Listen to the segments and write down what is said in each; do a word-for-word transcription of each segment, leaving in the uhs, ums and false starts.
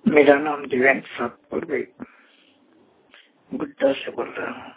मेरा नाम दिव्यांश सातपुर गुड्डा से बोल रहा हूँ।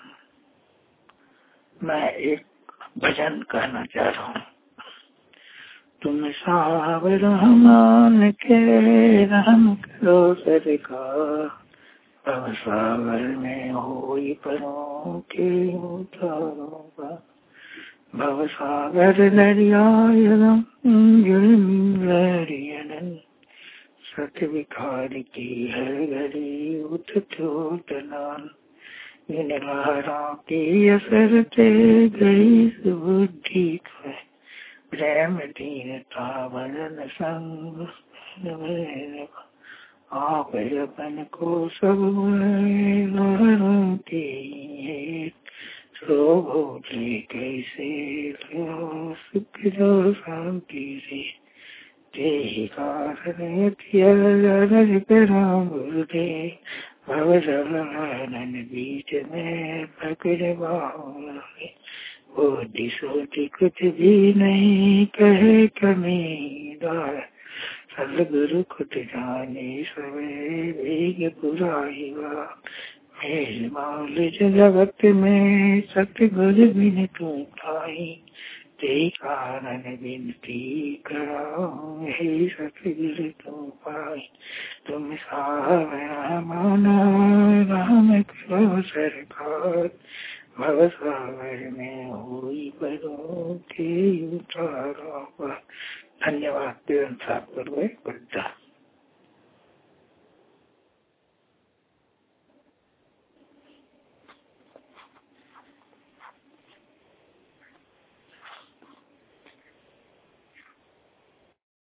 मैं एक भजन कहना चाह रहा हूँ। तुम साहब रहमान के रहम करो सरकार, अब सागर में होई परों के उतारोगा। भव सागर दरियायम जुर्मियन, सत विकार की है घड़ी उठ टूटनान। इन लहरों की असर ते गई सुबुद्धि है, प्रेम दीनता भजन संग। आप अपन को सब लहरों की सो भोले कैसे सुख जो शांति से, तेहि कारण गुरुदे भव जलन बीच में पकड़ बाहुले। बोधि सोधि कुछ भी नहीं कहे कमीदार, सदगुरु खुद जाने सवे वेग बुराई बा। मेल माल जगत में सतगुरु बिन तू पाई, ते कारण विनती कराओ हे सतगुरु तुम पाई। तुम सावरा माना राम करो सरकार, भव सागर में हुई परों के उतारो। धन्यवाद। दिव्यांश सातपुर गुड्डा।